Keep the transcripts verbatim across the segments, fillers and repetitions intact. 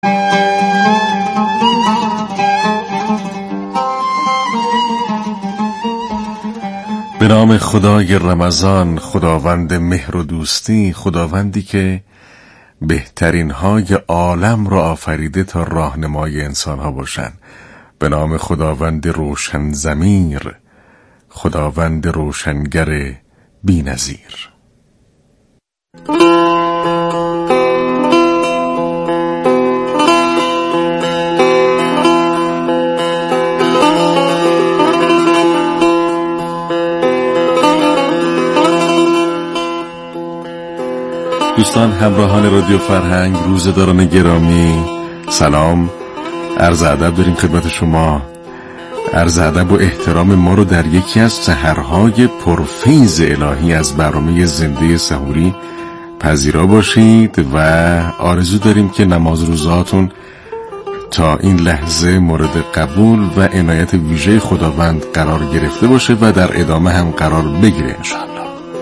به نام خدای رمضان، خداوند مهر و دوستی، خداوندی که بهترین های عالم را آفریده تا راهنمای انسان ها باشند. به نام خداوند روشن ضمیر، خداوند روشنگر بی‌نظیر. دوستان همراهان رادیو فرهنگ، روزه‌داران گرامی، سلام، عرض ادب داریم خدمت شما. عرض ادب و احترام ما رو در یکی از سحرهای پرفیض الهی از برنامه زنده سحوری پذیرا باشید و آرزو داریم که نماز روزاتون تا این لحظه مورد قبول و عنایت ویژه خداوند قرار گرفته باشه و در ادامه هم قرار بگیره انشاءالله.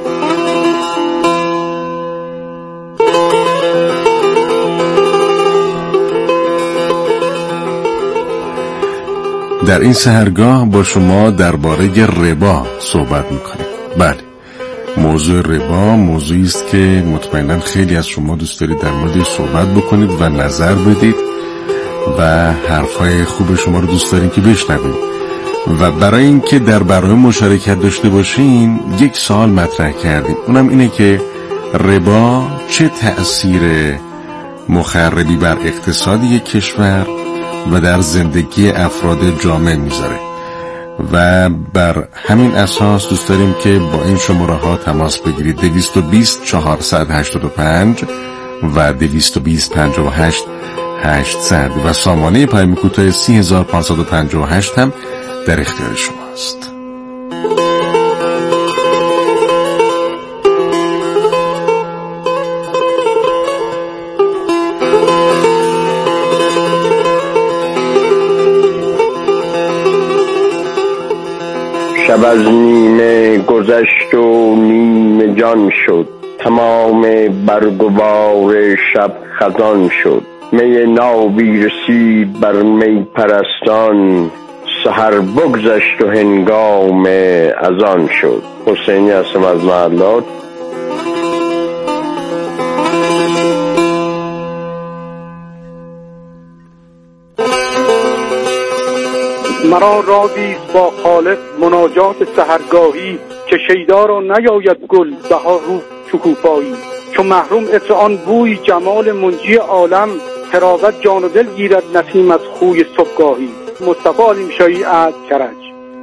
در این سحرگاه با شما درباره ربا صحبت میکنیم. بله، موضوع ربا موضوعی است که مطمئنا خیلی از شما دوست دارید در موردش صحبت بکنید و نظر بدید و حرفای خوب شما رو دوست داریم که بشنویم. و برای اینکه در برنامه مشارکت داشته باشین یک سوال مطرح کردیم، اونم اینه که ربا چه تأثیر مخربی بر اقتصاد یک کشور و در زندگی افراد جامعه میذاره و بر همین اساس دوست داریم که با این شماره ها تماس بگیرید. دویست و بیست چهارصد و هشتاد و پنج و دویست و بیست پنجاه و هشت هشتصد و سامانه پیام کوتاه سی هزار و پانصد و پنجاه و هشت هم در اختیار شماست. شب از نیمه گذشت و نیمه جان شد، تمام برگوار شب خزان شد. می نابی رسید بر می پرستان، سحر بگذشت و هنگام اذان شد. حسینی هستم از محلات. مرا رازیست با خالق مناجات سحرگاهی، که شیدا را نیاید گل بهار رو شکوفایی. چون محروم عطر آن بوی جمال منجی عالم، تراوت جان و دل گیرد نسیم از خوی صبحگاهی. مصطفی علیمشاهی از کرج.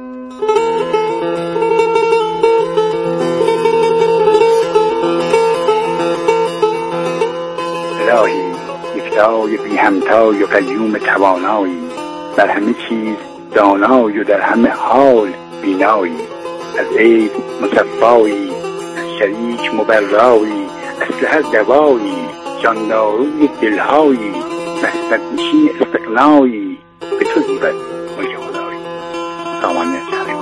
الهی یکتای بی همتای و قیوم توانایی، در همه چیز دانای و در همه حال بینایی. از عیب مصفایی، از شریک مبرایی، از سحر دوایی، جانداروی دلهایی، نسبت نشین استقنایی. به تو زیبد ملک خدایی. سامان نسحرم.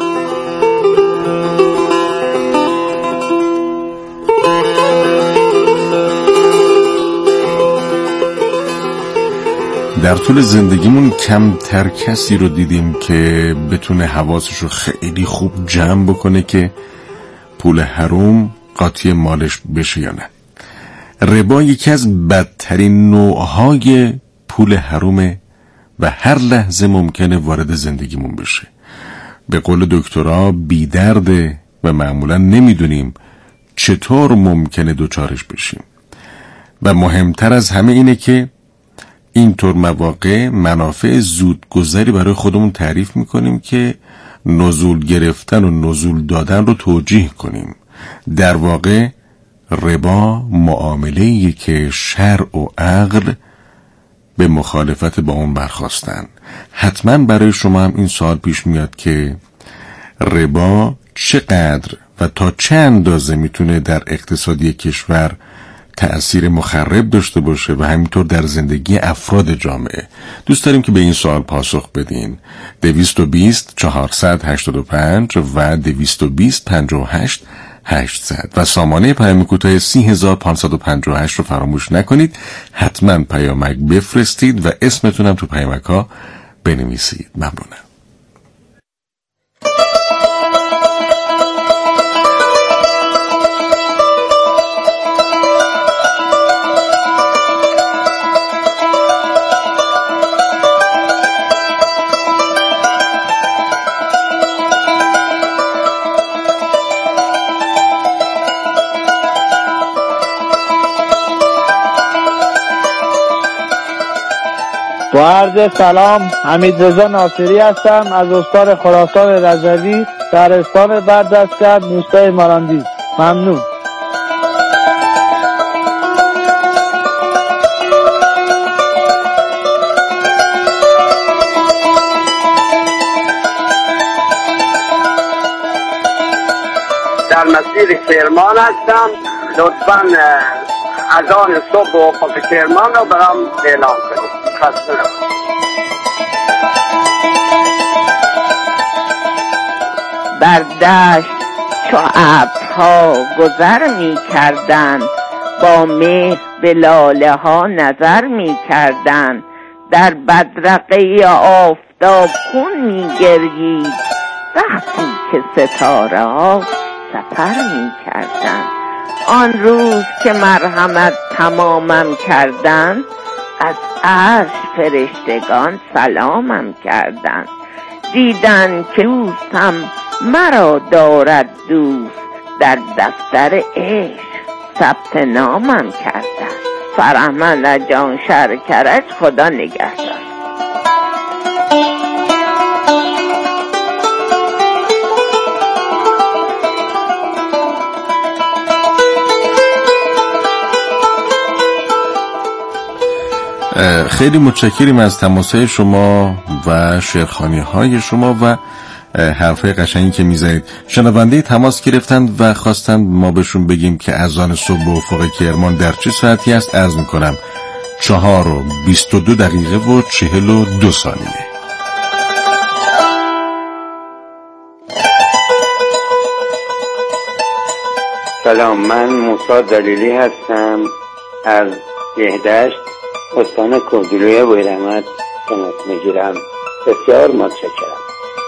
در طول زندگیمون کمتر کسی رو دیدیم که بتونه حواسش رو خیلی خوب جمع بکنه که پول حروم قاطی مالش بشه یا نه. ربا یکی از بدترین نوعهای پول حرومه و هر لحظه ممکنه وارد زندگیمون بشه. به قول دکترها بی درده و معمولا نمیدونیم چطور ممکنه دوچارش بشیم. و مهمتر از همه اینه که اینطور مواقع منافع زودگذری برای خودمون تعریف میکنیم که نزول گرفتن و نزول دادن رو توجیه کنیم. در واقع ربا معامله‌ایه که شرع و عقل به مخالفت با اون برخاستن. حتما برای شما هم این سوال پیش میاد که ربا چقدر و تا چه اندازه میتونه در اقتصادی کشور تأثیر مخرب داشته باشه و همینطور در زندگی افراد جامعه. دوست داریم که به این سوال پاسخ بدین. دویست و بیست چهارصد و هشتاد و پنج و دویست و بیست پنجاه و هشت هشتصد و سامانه پیام کوتاه سی هزار پانصد و پنجاه و هشت رو فراموش نکنید. حتما پیامک بفرستید و اسمتونم تو پیامک ها بنویسید. ممنونم. با عرض سلام، حمیدرضا ناصری هستم از استان خراسان رضوی، شهرستان بردستگرد، روستای ماراندی. ممنون. در مسیر کرمان هستم. لطفاً اذان صبح و افق کرمان رو برام اعلام کنید. خسته نباشید. بر دشت چو ابرها گذر می کردند، با مهر به لاله ها نظر می کردند. در بدرقه آفتاب خون می گریید، وقتی که ستاره ها سفر می کردند. آن روز که مرحمت تمامم کردند، از عرش فرشتگان سلامم کردند. دیدن که دوستم مرا دارد دوست، در دفتر عشق ثبت نامم کردند. فرهمند جان شرکرش خدا نگهدار. خیلی متشکریم از تماسهای شما و شعرخوانی های شما و حرفای قشنگی که میزنید. شنونده تماس گرفتند و خواستند ما بهشون بگیم که اذان صبح و افق کرمان در چه ساعتی است. عرض میکنم چهار و بیست و دو دقیقه و چهل و دو ثانیه. سلام، من موسی دلیلی هستم از بهدشت، استان کردلوی بویرحمت تماس میگیرم. بسیار متشکرم.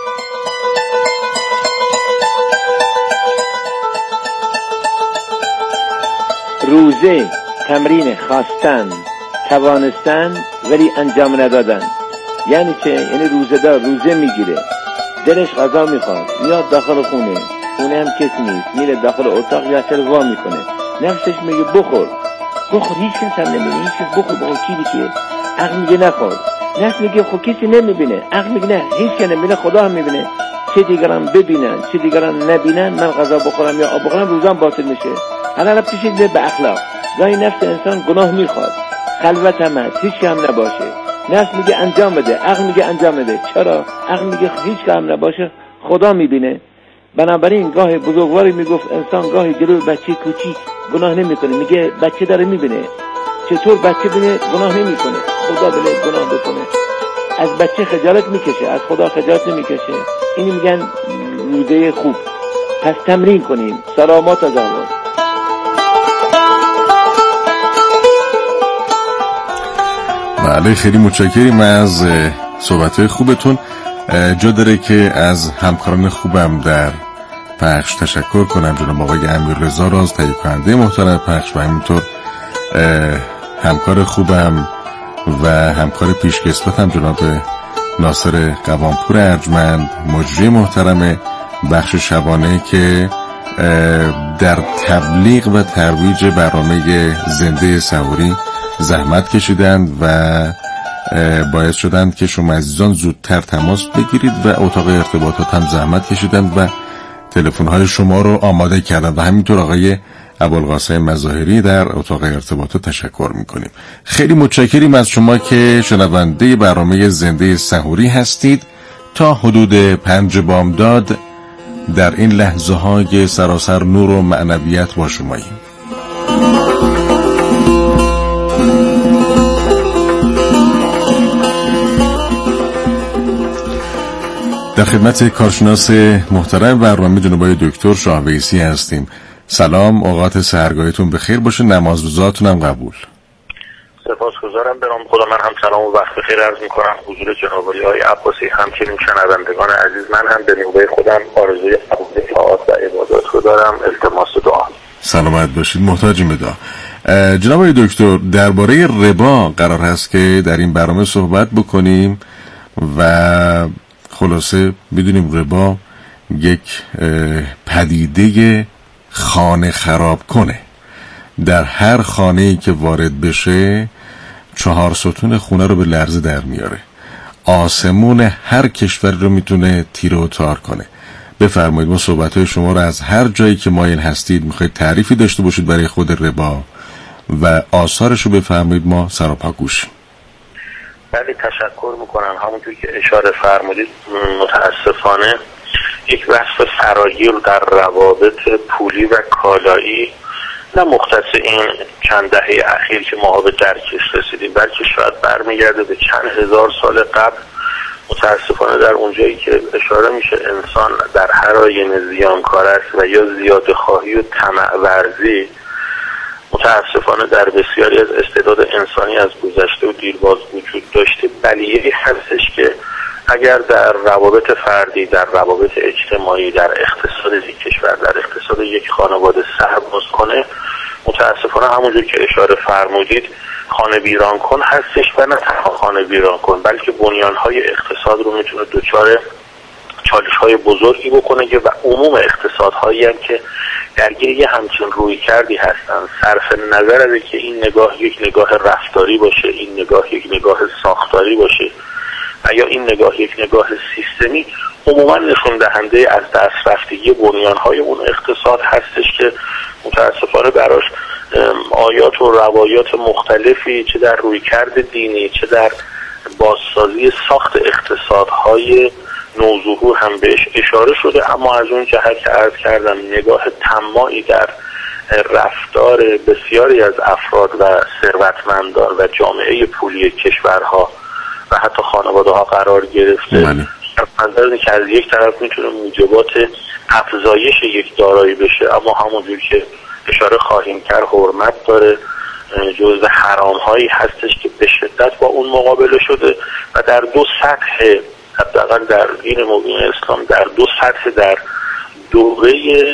روزه، تمرین خواستن، توانستن ولی انجام ندادن. یعنی چه؟ یعنی روزه دار روزه میگیره، دلش غذا میخواد، میاد داخل خونه، خونه هم کسی نیست، میره داخل اتاق یا چرا وا میکنه، نفسش میگه بخور بخور، هیچ کس هم نمیبینه، هیچ کس بخور با کی دیگه، عقل میگه نخور، نفس میگه خب کسی نمیبینه، عقل میگه نه هیچ کس نمیبینه، خدا هم میبینه، چه دیگران ببینن چه دیگران نبینن، من غذا بخورم یا آب بخورم روزم باطل میشه. حالا رب کشید به اخلاق. گاهی نفس انسان گناه میخواد، خلوت هم هست، هیچ هم نباشه، نفس میگه انجام بده، عقل میگه انجام بده. چرا؟ عقل میگه هیچ هم نباشه، خدا میبینه. بنابراین گاه بزرگواری میگفت انسان گاهی جلوی بچه کوچیک گناه نمیکنه، میگه بچه داره میبینه. چطور بچه بینه گناه نمیکنه؟ خدا بله گناه بکنه. از بچه خجالت میکشه، از خدا خجالت نمیکشه. اینی میگن روزه خوب. پس تمرین کنیم. سلامات از الله. بله خیلی متشکریم از صحبت‌های خوبتون. جا داره که از همکاران خوبم در پخش تشکر کنم، جناب آقای امیررضا راز تهیه کننده محترم پخش و همینطور همکار خوبم و همکار پیشکسوتم جناب ناصر قوامپور ارجمند، مجری محترم بخش شبانه که در تبلیغ و ترویج برنامه زنده سحوری زحمت کشیدند و باعث شدند که شما عزیزان زودتر تماس بگیرید و اتاق ارتباطات هم زحمت کشیدند و تلفن‌های شما رو آماده کردند و همینطور آقای ابوالقاسم مظاهری در اتاق ارتباطات تشکر میکنیم. خیلی متشکریم از شما که شنونده برنامه زنده سحوری هستید. تا حدود پنج بامداد در این لحظه های سراسر نور و معنویت با شماییم. در خدمت کارشناس محترم برنامه جناب آقای دکتر شاه ویسی هستیم. سلام، اوقات سحرگاهیتون بخیر باشه، نماز روزاتون هم قبول. سپاسگزارم. به نام خدا من هم سلام و وقت بخیر عرض میکنم حضور جناب آقای عباسی، همچنین شنوندگان عزیز. من هم به نوبه خودم آرزوی قبول طاعات و عبادات رو دارم. التماس دعا. سلامت باشید، محتاجیم به دعا. جناب آقای دکتر، درباره ربا قرار هست که در این برنامه صحبت بکنیم و خلاصه بدونیم ربا یک پدیده خانه خراب کنه. در هر خانه‌ای که وارد بشه چهار ستون خونه رو به لرزه در میاره، آسمون هر کشور رو میتونه تیره و تار کنه. بفرمایید، ما صحبت‌های شما رو از هر جایی که مایل هستید میخواید تعریفی داشته باشید برای خود ربا و آثارش رو بفرمایید، ما سراپا گوشیم. بله، تشکر میکنم. همونطور که اشاره فرمودید متاسفانه یک وصف فراگیر در روابط پولی و کالایی، نه مختص این چند دهه اخیر که ما به درکش رسیدیم، بلکه شاید برمیگرده به چند هزار سال قبل. متاسفانه در اونجایی که اشاره میشه انسان در هر آینه زیانکار است و یا زیاده خواهی و طمع ورزی، متاسفانه در بسیاری از استعداد انسانی از گذشته و دیرباز وجود داشته. بلیه‌ای هستش که اگر در روابط فردی، در روابط اجتماعی، در اقتصاد یک کشور، در اقتصاد یک خانواده سر باز کنه، متاسفانه همونجور که اشاره فرمودید خانه ویران کن هستش و نه تنها خانه ویران کن، بلکه بنیانهای اقتصاد رو میتونه دچار چالش‌های بزرگی بکنه که و عموم اقتصادهایی هم که درگیر یه همچین روی کردی هستن، صرف نظر از که این نگاه یک نگاه رفتاری باشه، این نگاه یک نگاه ساختاری باشه و یا این نگاه یک نگاه سیستمی، عموما نشون دهنده از دست رفتگی بنیان‌های اون اقتصاد هستش که متاسفانه براش آیات و روایات مختلفی چه در رویکرد دینی چه در بازسازی ساخت اقتصادهای نوظهور هم بهش اشاره شده. اما از اون جهت که عرض کردم نگاه طماعی در رفتار بسیاری از افراد و ثروتمندان و جامعه پولی کشورها و حتی خانواده ها قرار گرفته، منظره که از یک طرف میتونه موجبات افزایش یک دارایی بشه، اما همونجور که اشاره خواهیم کرد حرمت داره، جزء حرام هایی هستش که به شدت با اون مقابله شده و در دو سطح، حداقل در دین مبین اسلام در دو سطح، در دوره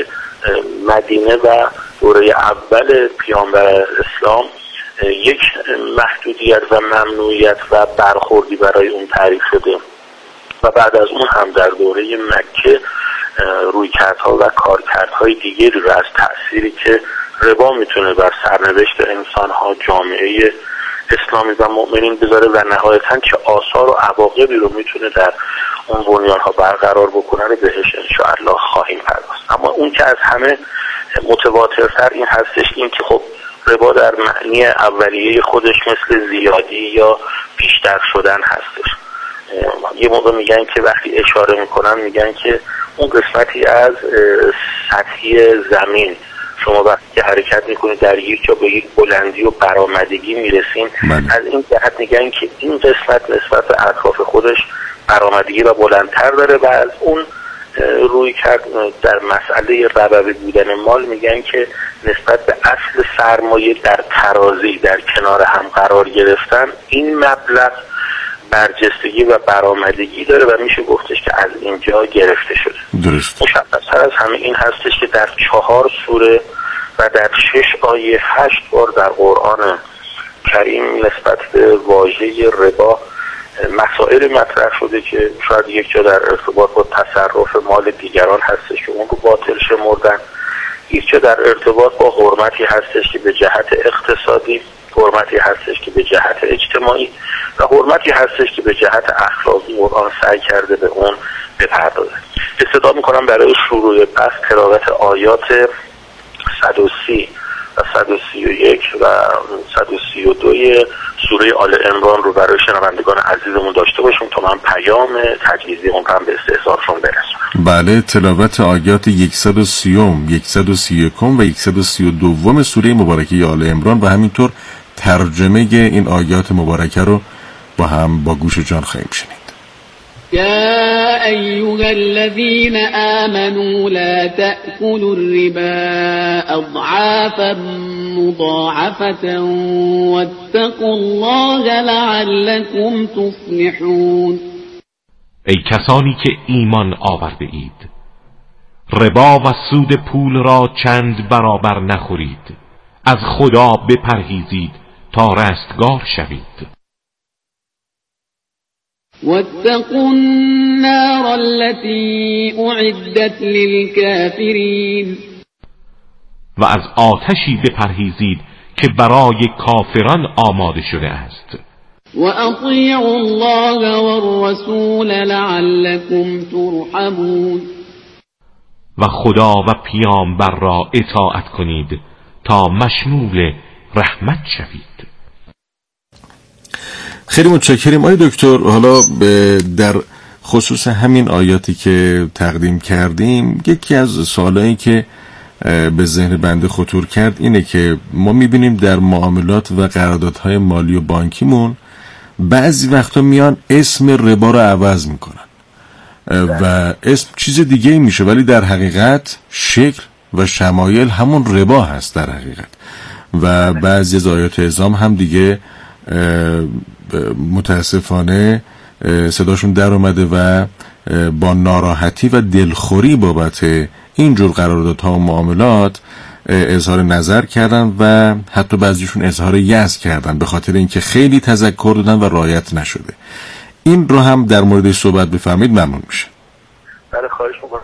مدینه و دوره اول پیامبر اسلام یک محدودیت و ممنوعیت و برخوردی برای اون تعریف شده و بعد از اون هم در دوره مکه رویکردها و کارکردهای دیگری رو از تأثیری که ربا میتونه بر سرنوشت انسانها، جامعه اسلامی و مؤمنین بذاره و نهایتاً چه آثار و عواقبی رو میتونه در اون بنیانها برقرار بکنه رو بهش انشاءالله خواهیم پرداخت. اما اون که از همه متواترتر این هستش، این که خب ربا در معنی اولیه خودش مثل زیادی یا بیشتر شدن هستش. یه موقع میگن که وقتی اشاره میکنن میگن که اون قسمتی از سطحی زمین شما وقتی که حرکت میکنید در یک جا به یک بلندی و برآمدگی میرسین، از این جهت میگن که این قسمت نسبت به اطراف خودش برآمدگی و بلندتر داره و از اون روی کرد در مسئله ربوی بودن مال میگن که نسبت به اصل سرمایه در ترازی در کنار هم قرار گرفتن این مبلغ برجستگی و برآمدگی داره و میشه گفتش که از اینجا گرفته شده. درست. مشخص‌تر از همه این هستش که در چهار سوره و در شش آیه هشت بار در قرآن کریم نسبت به واژه ربا مسائل مطرح شده که شاید یک جا در ارتباط با تصرف مال دیگران هستش که اون رو باطل شمردن، یک جا در ارتباط با حرمتی هستش که به جهت اقتصادی، حرمتی هستش که به جهت اجتماعی و حرمتی هستش که به جهت اخلاقی قرآن سعی کرده به اون بپردازه. استدعا میکنم برای شروع بحث تلاوت آیات صد و سی و صد و سی و یک و صد و سی و دو سوره آل عمران رو برای شنوندگان عزیزمون داشته باشیم تا من پیام تجویزی اون هم به استحضارشون برسونم. بله، تلاوت آیات صد و سی، صد و سی و یک و صد و سی و دو سوره مبارکه آل عمران و همینطور ترجمه این آیات مبارکه رو با هم با گوش جان خواهیم شنید. يا أيها الذين آمنوا لا تأكلوا الربا أضعافا مضاعفة واتقوا الله لعلكم تفلحون. ای کسانی که ایمان آورده اید، ربا و سود پول را چند برابر نخورید، از خدا بپرهیزید تا رستگار شوید. واتقوا النار التي أعدت للكافرين. و از آتشی بپرهیزید که برای کافران آماده شده است. وأطيعوا الله والرسول لعلكم ترحمون. و خدا و پیامبر را اطاعت کنید تا مشمول رحمت شوید. خیلی متشکریم آقای دکتر. حالا در خصوص همین آیاتی که تقدیم کردیم، یکی از سوالایی که به ذهن بنده خطور کرد اینه که ما میبینیم در معاملات و قراردادهای مالی و بانکیمون بعضی وقتا میان اسم ربا رو عوض میکنن و اسم چیز دیگه ای میشه، ولی در حقیقت شکل و شمایل همون ربا هست در حقیقت. و بعضی از آیات اعظام هم دیگه متاسفانه صداشون در اومده و با ناراحتی و دلخوری بابت اینجور قراردادها و معاملات اظهار نظر کردن و حتی بعضیشون اظهار یأس کردن به خاطر اینکه خیلی تذکر دادن و رعایت نشده. این رو هم در مورد صحبت بفرمایید ممنون میشه. بله خواهش می‌کنم.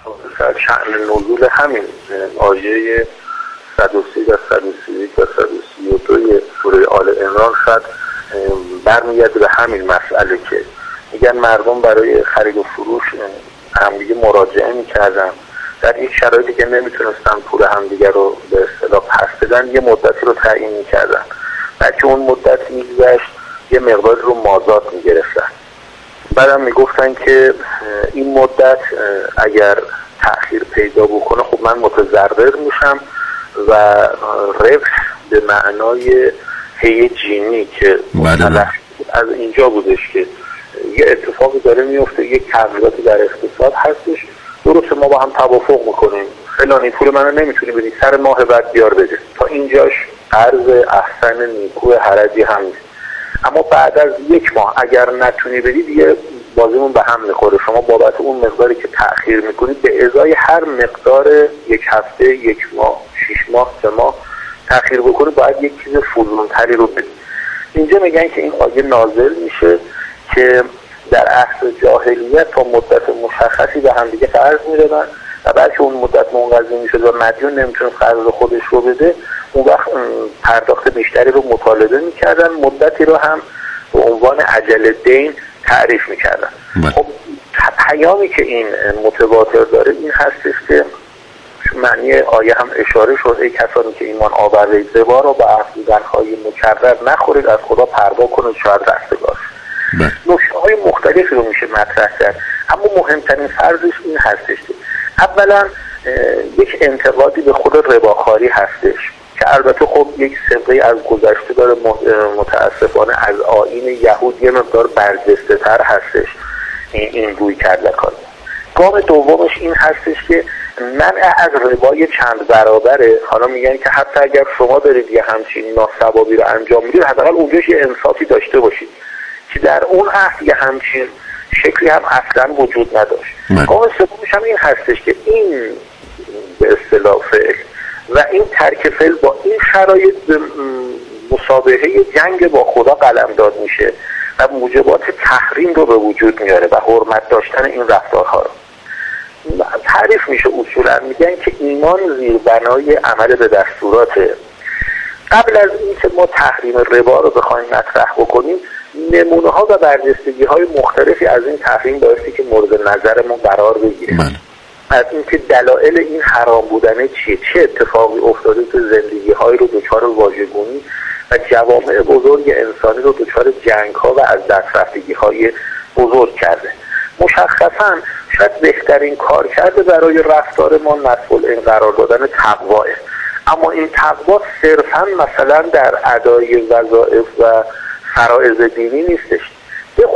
شأن نزول همین آیه صد و سی و صد و سی و یک و صد و سی و دو سوره آل عمران شاید برمیگرده به همین مسئله که میگن مردم برای خرید و فروش همدیگه مراجعه میکردن، در یک شرایطی که نمیتونستن پول همدیگه رو به اصطلاح پس بدن یه مدتی رو تعیین میکردن، بلکه اون مدت میگذشت یه مقدار رو مازاد میگرفتن. بعدم میگفتن که این مدت اگر تأخیر پیدا بکنه خب من متضرر میشم و ربح به معنای هی جینی که از اینجا بودش که یه اتفاقی داره میفته، یک تغییراتی در اقتصاد هستش، درسته ما با هم توافق میکنیم فلانی پول منو نمیتونی بدی، سر ماه بعد بیار بده، تا اینجاش عرض احسن نیکو حرجی هم نیست. اما بعد از یک ماه اگر نتونی بدی دیگه بازیمون به هم میخوره، شما بابت اون مقداری که تأخیر میکنید به ازای هر مقدار یک هفته، یک ماه، شش ماه، سه ماه تأخیر بکنید باید یک چیز فزونتری رو بدید. اینجا میگن که این آیه نازل میشه که در عصر جاهلیت تا مدت مشخصی به هم دیگه قرض میدادن و بعد که اون مدت منقضی میشد و مدیون نمیتونه قرض خودش رو بده، اون وقت پرداخت بیشتری رو مطالبه میکردن، مدتی رو هم به عنوان عجل دین تعریف میکردن. خب پیامی که این متواتر داره این هستش که معنی آیه هم اشاره شد ای کسانی که ایمان آورده ربا را با افزودن‌های مکرر نخورید، از خدا پروا کنید شاید رستگار. نکته‌های مختلفی رو میشه مطرح کرد، اما مهمترین فرضش این هستش که اولا یک انتقادی به خود رباخواری هستش که البته خب یک سابقه از گذشته داره، متاسفانه از آیین یهود یه مقدار برجسته تر هستش این روی کرده کار. گام دومش این هستش که منع از ربای چند برابره. حالا میگن که حتی اگر شما دارید یه همچین ناثوابی رو انجام میدید حداقل اونجاش یه انصافی داشته باشید که در اون عهد یه همچین شکلی هم اصلا وجود نداشت. گام سومش هم این هستش که این به اصطلاح فعل و این ترک فعل با این شرایط مسابقه جنگ با خدا قلمداد میشه و موجبات تحریم رو به وجود میاره و حرمت داشتن این رفتارها رو تعریف میشه. اصولا میگن که ایمان زیربنای عمل به دستوراته. قبل از اینکه ما تحریم ربا رو بخوایم مطرح بکنیم نمونه ها و برجستگی های مختلفی از این تحریم بایستی که مورد نظرمون قرار بگیره. من. از اینکه دلایل این حرام بودن چیه، چه اتفاقی افتاده که زندگی های رو دچار واژگونی و جوامع بزرگ انسانی رو دچار جنگ ها و از دست رفتگی های بزرگ کرده. مشخصا شاید بهترین کار کرده برای رفتار ما نصب این قرار دادن تقواه، اما این تقوا صرفا مثلا در ادای وظایف و فرائض دینی نیستش، به خصوص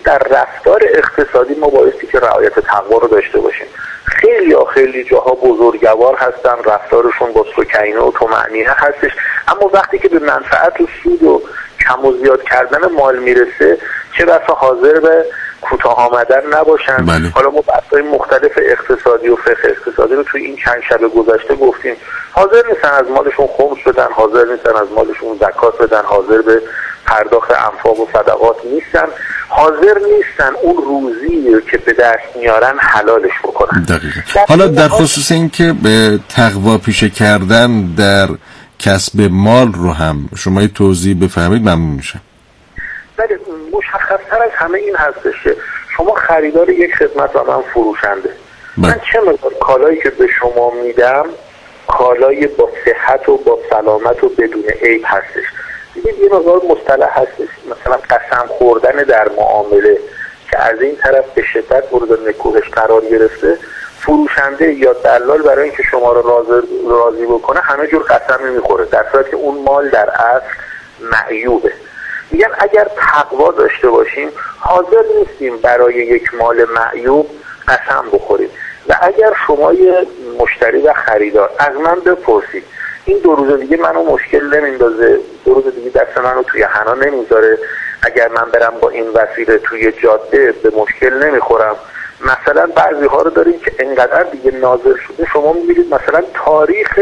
در رفتار اقتصادی ما بایستی که رعایت تقوا رو داشته باشیم. خیلی یا خیلی جاها بزرگوار هستن، رفتارشون با سکینه و طمأنینه هستش، اما وقتی که به منفعت و سود و کم و زیاد کردن مال میرسه چه بسا حاضر به کوتاه آمدن نباشن. بله. حالا ما بحث‌های مختلف اقتصادی و فقه اقتصادی رو توی این چند شب گذشته گفتیم. حاضر نیستن از مالشون خمس بدن، حاضر نیستن از مالشون زکات بدن، حاضر به پرداخت انفاق و صدقات نیستن، حاضر نیستن اون روزی که به دست میارن حلالش بکنن. دقیقا. حالا در خصوص این که به تقوا پیشه کردن در کسب مال رو هم شما یه توضیح بفهمید ممنون میشم. ولی مشخص‌تر از همه این هستش که شما خریدار یک خدمت و من فروشنده. بله. من چه مقدار کالایی که به شما میدم کالای با صحت و با سلامت و بدون عیب هستش. دیگه یه مقدار مصطلح هستش، مثلا قسم خوردن در معامله که از این طرف به شدت مورد نکوهش قرار گرفته، فروشنده یا دلال برای اینکه شما رو راضی راضی بکنه همه جور قسم میخوره، در صورتی که اون مال در اصل معیوبه. میگن اگر تقوا داشته باشیم حاضر نیستیم برای یک مال معیوب قسم بخوریم. و اگر شما یه مشتری و خریدار از من بپرسید این دو روز دیگه منو مشکل نمیندازه، دو روز دیگه دست منو توی حنا نمیذاره، اگر من برم با این وسیله توی جاده به مشکل نمیخورم، مثلا بعضی ها رو داریم که انقدر دیگه ناظر شده شما میبینید مثلا تاریخ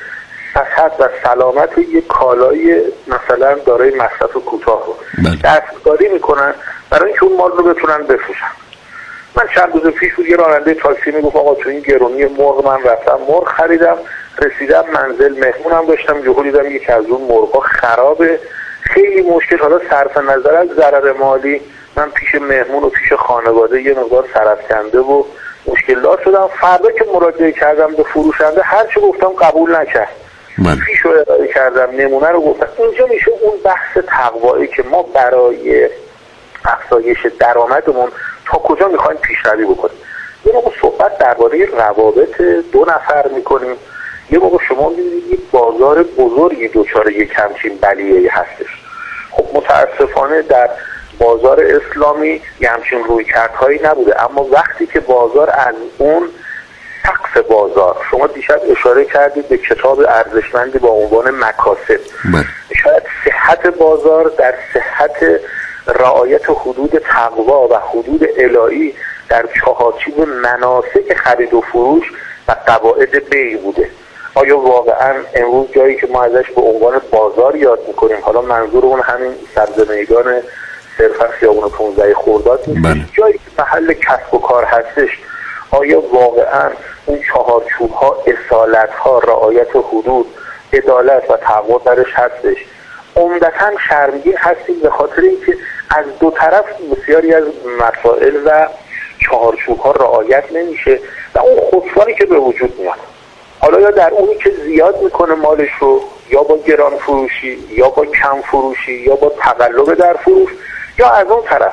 صحت و سلامت یک کالای مثلا دارای مصرف کوتاه رو دستکاری میکنن برای اینکه اون مال رو بتونن بفروشن. من چند روز پیش بود یه راننده تاکسی میگفت آقا تو این گرونی مرغ من رفتم مرغ خریدم، رسیدم منزل مهمونم داشتم جهو دیدم یکی از اون مرغا خرابه، خیلی مشکل. حالا صرف نظر از ضرر مالی من پیش مهمون و پیش خانواده یه مقدار سرفکنده و مشکلات شدم. فردا که مراجعه کردم به فروشنده هر چه گفتم قبول نکرد، پیش رو ارائه کردم نمونه رو گفتم. اینجا میشه اون بحث تقوایی که ما برای افزایش درآمدمون تا کجا میخوایم پیشروی بکنیم. یه موقع صحبت درباره روابط دو نفر میکنیم، یه موقع شما میبینید یک بازار بزرگی دوچار یک همچین بلیه‌ای هستش. خب متاسفانه در بازار اسلامی یه همچین رویکردهایی نبوده، اما وقتی که بازار از اون سقف بازار، شما دیشب اشاره کردید به کتاب ارزشمندی با عنوان مکاسب، شاید صحت بازار در صحت رعایت حدود تقوا و حدود الهی در چهارچوب مناسک خرید و فروش و قواعد بیع بوده. آیا واقعا امروز جایی که ما ازش به عنوان بازار یاد میکنیم، حالا منظورمون همین سبز میدان صرفا خیابون پانزده خرداد نیست، جایی که محل کسب و کار هستش، آیا واقعا اون چهارچوب ها، اصالت ها، رعایت حدود، عدالت و تقوا درش هستش؟ عمدتاً شرمگین هستیم به خاطر اینکه از دو طرف بسیاری از مسائل و چهارچوب ها رعایت نمیشه و اون خسرانی که به وجود میاد، حالا یا در اونی که زیاد میکنه مالش رو، یا با گران فروشی، یا با کم فروشی، یا با تقلب در فروش، یا از اون طرف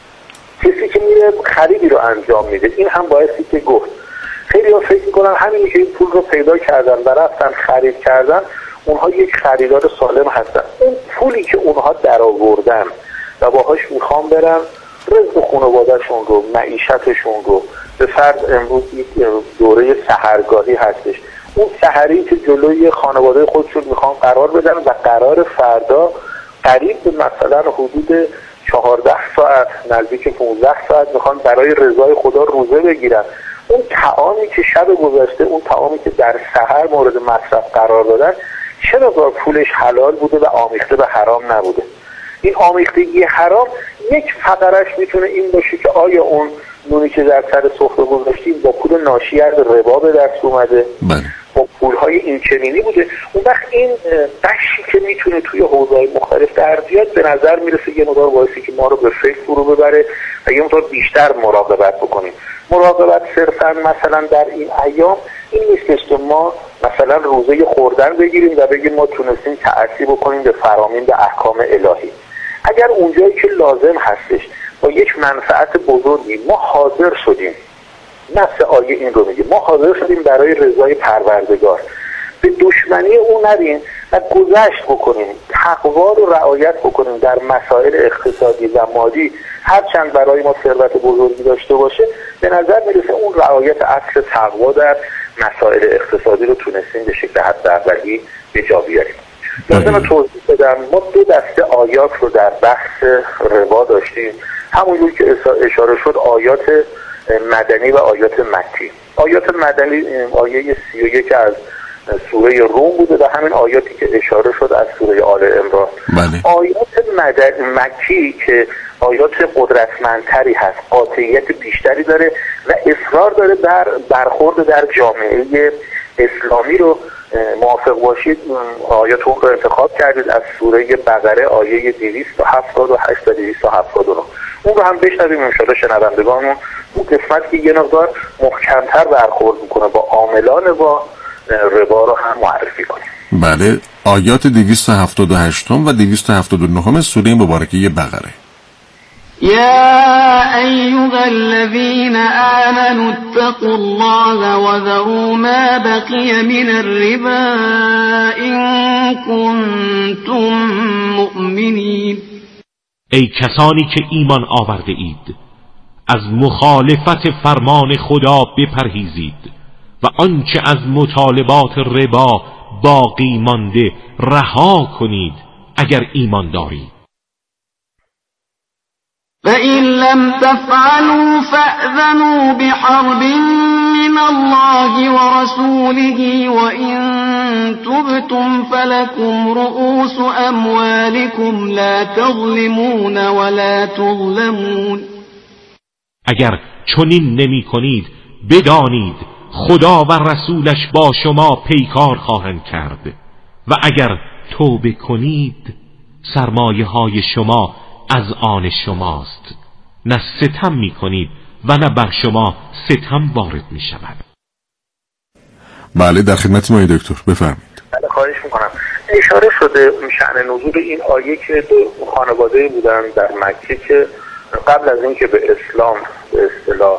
کسی که میره خریدی رو انجام میده. این هم بایستی که گفت خیلی ها فکر میکنن همینی که این پول رو پیدا کردن و رفتن خرید کردن اونها یک خریدار سالم هستن. اون پولی که اونها در آوردن و باهاش میخوام برن رزق خانواده‌شون رو، معیشتشون رو، به فرض امروز یک دوره سحرگاهی هستش، اون سحری که جلوی خانواده خودشون میخوان قرار بدن و قرار فردا قریب به مثلا حدود چهارده ساعت نزدیک پانزده ساعت میخوان برای رضای خدا روزه بگیرن. اون طعامی که شب گذشته، اون طعامی که در سحر مورد مصرف قرار دادن، چه مقدار پولش حلال بوده و آمیخته به حرام نبوده؟ این آمیختگی حرام یک فقرش میتونه این باشه که آیا اون نونی که در سر سفره گذاشتیم با پول ناشی از ربا به دست اومده، با پولهای این چنینی بوده. اون وقت این بخشی که میتونه توی حوزه‌های مختلف در بیاد به نظر میرسه یه مقدار باعثی که ما رو به فکر فرو ببره و یه مقدار بیشتر مراقبت بکنیم. مراقبت صرفا مثلا در این ایام این نیستش که ما مثلا روزه خوردن بگیریم و بگیم ما تونستیم تأثیر بکنیم به فرامین به احکام الهی. اگر اونجایی که لازم هستش با یک منفعت بزرگی ما حاضر شدیم، نفس آیه این رو میگه، ما حاضر شدیم برای رضای پروردگار، به دشمنی اون نریم و گذشت بکنیم، تقوا رو رعایت بکنیم در مسائل اقتصادی و مالی، هرچند برای ما ثروت بزرگی داشته باشه، به نظر میرسه اون رعایت اصل تقوا در مسائل اقتصادی رو تونستیم به شکل حداقلی به جا بیاریم. لازم توضیح بدم ما دو دسته آیات رو در بحث ربا داشتیم، همونجور که اشاره شد آیات مدنی و آیات مکی. آیات مدنی آیه سی و یک از سوره روم بوده و همین آیاتی که اشاره شد از سوره آل عمران. بله. آیات مدنی مکی که آیات قدرتمندتری هست، قاطعیت بیشتری داره و اصرار داره بر برخورد در جامعه اسلامی رو موافق باشید. آیات اون رو انتخاب کردید از سوره بقره آیه دویست و هفتاد و هشت و دویست و هفتاد و نه. اون رو هم بشنویم انشاءالله شنوندگانمون اون قسمت که یه مقدار محکمتر برخورد میکنه با عاملان با ربا رو هم معرفی کنیم. بله، آیات دویست و هفتاد و هشت و دویست و هفتاد و نه سوره مبارکه بقره. يا أيها الذين آمنوا اتقوا الله وذروا ما بقي من الربا إن كنتم مؤمنين. ای کسانی که ایمان آورده اید، از مخالفت فرمان خدا بپرهیزید و آنچه از مطالبات ربا باقی مانده رها کنید اگر ایمان دارید. فإن لم تفعلوا فأذنوا بحرب من الله ورسوله وإن تبتم فلكم رؤوس أموالكم لا تظلمون ولا تظلمون. اگر چنین نمی کنید بدانید خدا و رسولش با شما پیکار خواهند کرد و اگر توبه کنید سرمایه های شما از آن شماست، نه ستم می کنید و نه بر شما ستم وارد می شود. بله در خدمت ما دکتر بفرمایید. بله خواهش میکنم. اشاره شده شأن نزول این آیه که دو خانواده بودن در مکه که قبل از اینکه به اسلام به اصطلاح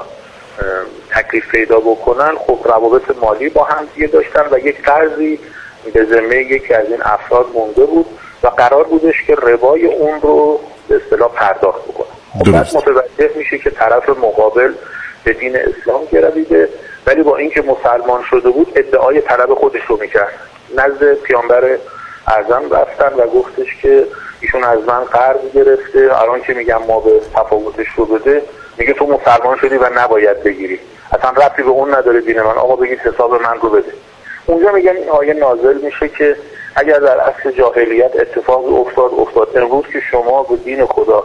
تکلیف پیدا بکنن خب روابط مالی با هم دیگه داشتن و یک قرضی به ذمه یکی از این افراد مونده بود و قرار بودش که ربای اون رو به اصطلاح پرداخت بکنه. خب بعد متوجه میشه که طرف مقابل به دین اسلام گرویده، ولی با اینکه مسلمان شده بود ادعای طلب خودش رو میکرد. نزد پیامبر اعظم رفتن و گفتش که ایشون از من قرض گرفته، الان که میگم ما به تفاوتش رو بده میگه تو مسلمان شدی و نباید بگیری، اصلا ربطی به اون نداره دین من، آقا بگید حساب من رو بده. اونجا میگن این آیه نازل میشه که اگر در عصر جاهلیت اتفاق افتاد افتاد امروز که شما به دین خدا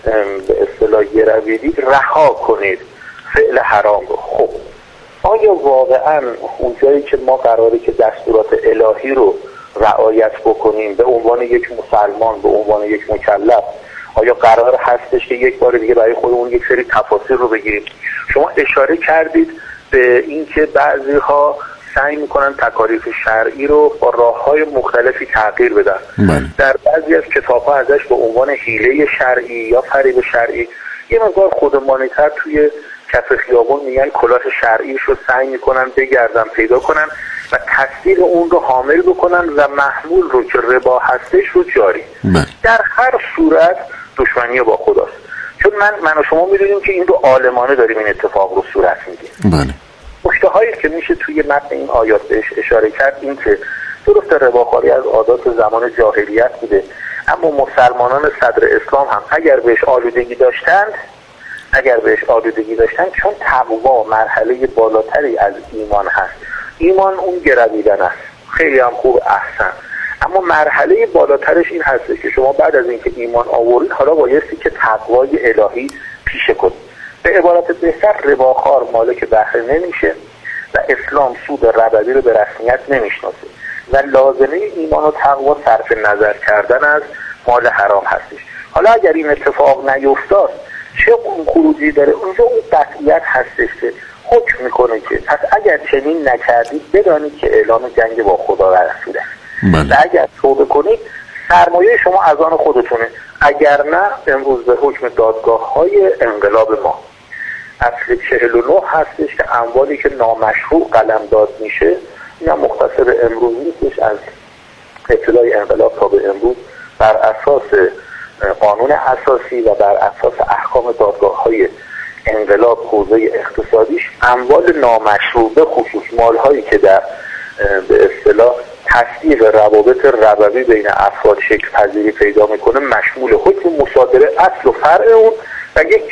به اصطلاح گرویدید رها کنید فعل حرام رو. خب آیا واقعا اونجایی که ما قراره که دستورات الهی رو رعایت بکنیم به عنوان یک مسلمان، به عنوان یک مکلف، آیا قرار هستش که یک بار دیگه برای خودمون یک سری تفاصیل رو بگیریم؟ شما اشاره کردید به اینکه بعضی‌ها سعی میکنن تکالیف شرعی رو با راه‌های مختلفی تغییر بدن. بله. در بعضی از کتاب‌ها ازش به عنوان حیله شرعی یا فریب شرعی یه مقدار خودمانی‌تر توی کف خیابون میگن کلاه شرعیش رو سعی میکنن بگردن پیدا کنن و تصدیق اون رو حامل بکنن و محمول رو که ربا هستش رو جاری. بله. در هر صورت دشمنی با خداست، چون من من و شما میدونیم که این رو عالمانه داریم این اتفاق رو صورت میدیم. بله. نکته هایی که میشه توی متن این آیات بهش اشاره کرد این که درست رباخواری از عادات زمان جاهلیت بوده، اما مسلمانان صدر اسلام هم اگر بهش آلودگی داشتند اگر بهش آلودگی داشتند چون تقوا مرحله بالاتری از ایمان هست. ایمان اون گرویدن است، خیلی هم خوب احسن، اما مرحله بالاترش این هست که شما بعد از اینکه ایمان آورید حالا بایستی که تقوای الهی پیشه کنید. به عبارت بهتر رباخوار مالک بهره نمیشه و اسلام سود ربوی رو به رسمیت نمیشناسه و لازمه ایمان و تقوا صرف نظر کردن از مال حرام هستش. حالا اگر این اتفاق نیفتاد چه اون خروجی داره؟ اونجا اون قطعیت هستش که حکم میکنه که پس اگر چنین نکردید بدانید که اعلام جنگ با خدا و رسول است و اگر توبه کنید سرمایه شما از آن خودتونه، اگر نه امروز به حکم دادگاه های انقلاب ما اصل چهل و نه هستش که اموالی که نامشروع قلم داد میشه، این هم مختصر امروز نیستش، از ابتدای انقلاب تا به امروز بر اساس قانون اساسی و بر اساس احکام دادگاه‌های انقلاب حوزه اقتصادیش اموال نامشروع به خصوص مال‌هایی که در به اصطلاح تصدیق روابط ربوی بین افراد شکل پذیری پیدا میکنه مشمول حکم مصادره اصل و فرع اون و یک